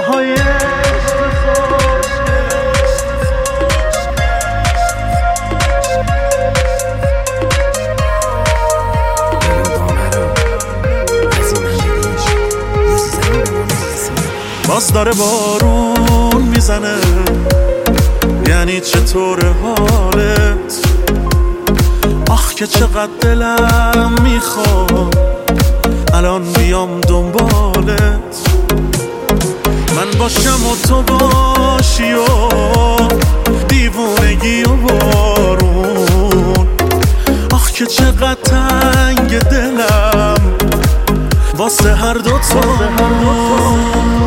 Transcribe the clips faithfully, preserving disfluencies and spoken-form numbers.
آهای باز داره بارون میزنه، یعنی چطور حالت؟ آخ که چقدر دلم میخواد الان بیام دنبالت، من باشم و تو باشی و دیوونگی و بارون. آخ که چقدر تنگ دلم واسه هر دوتامون.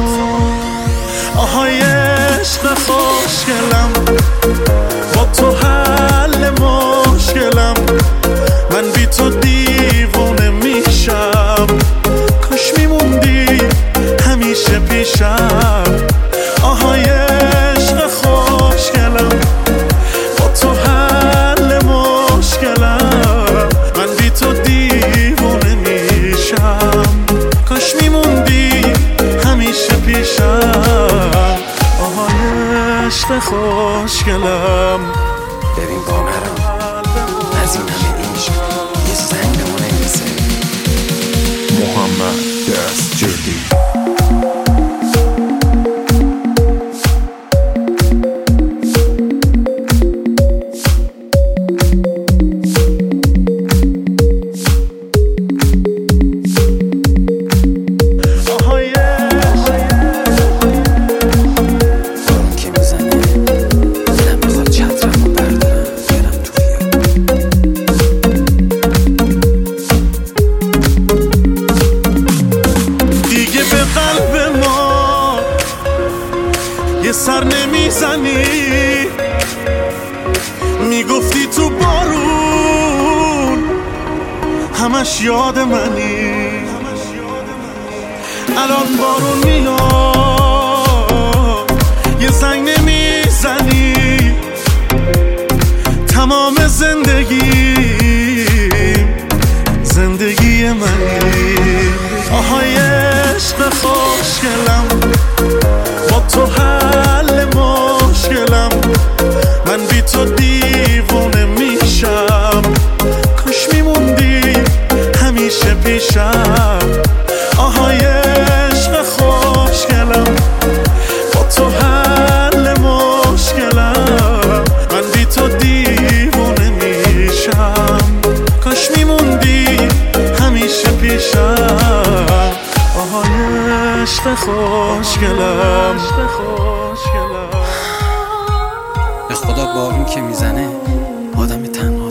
آهای عشق خوشگلم، با تو حل مشکلم، من بی تو دیوونه میشم، کاش میموندی همیشه پیشم. آهای عشق خوشگلم، با تو حل مشکلم، من بی تو دیوونه میشم، کاش میموندی همیشه پیشم. آهای عشق خوشگلم. ببین بامرام، از این همه عشق یه زنگ به ما نمیرسه. محمد دست جدی سر نمیزنی، میگفتی تو بارون همش یاد منی، الان بارون میاد یه زنگ نمیزنی، تمام زندگی زندگی منی. آهای عشق خوشگلم، با تو حل مشکلم، من بی تو دیوونه میشم، کاش میموندی همیشه پیشم. آهای عشق خوشگلم، با تو حل مشکلم، من بی تو دیوونه میشم، کاش میموندی همیشه پیشم. آهای عشق خوشگلم. به خدا بارون که میزنه آدم تنها